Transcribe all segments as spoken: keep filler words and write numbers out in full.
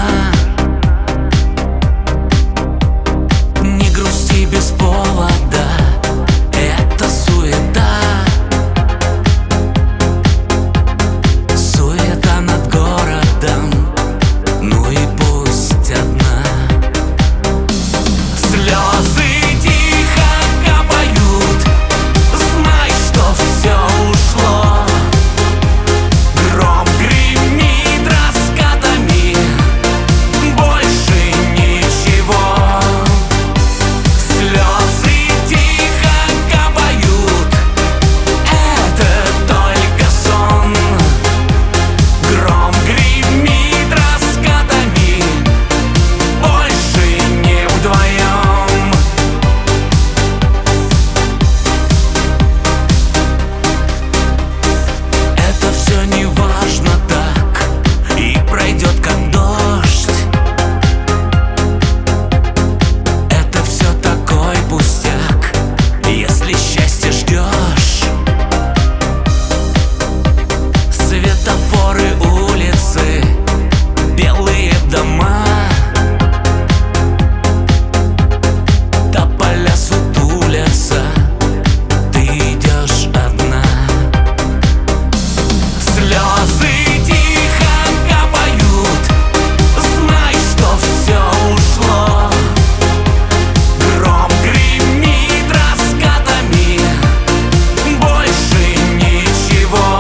Не грусти без повода, это суета. Суета над городом, ну и пусть одна. Слезы тихо капают, знай, что все ушло. Гром гремит раскатами, больше ничего. Слезы тихо капают, это только сон. Гром гремит раскатами, больше не вдвоем. Это все не важно так, и пройдет как дождь. Это все такой пустяк, если счастье ждешь. Светофоры, улицы, белые дома, тополя сутулятся, ты идешь одна. Слезы тихо капают, знай, что все ушло. Гром гремит раскатами, больше ничего.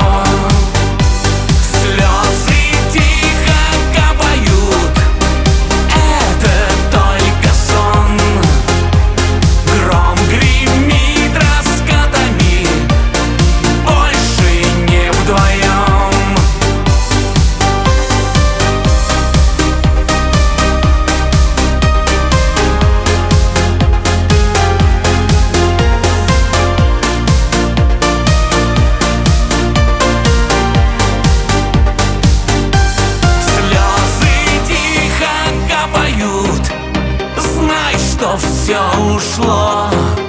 Слезы тихо капают, это только сон. Гром гремит раскатами, больше не вдвоем. Слезы тихо капают, знай, что все ушло.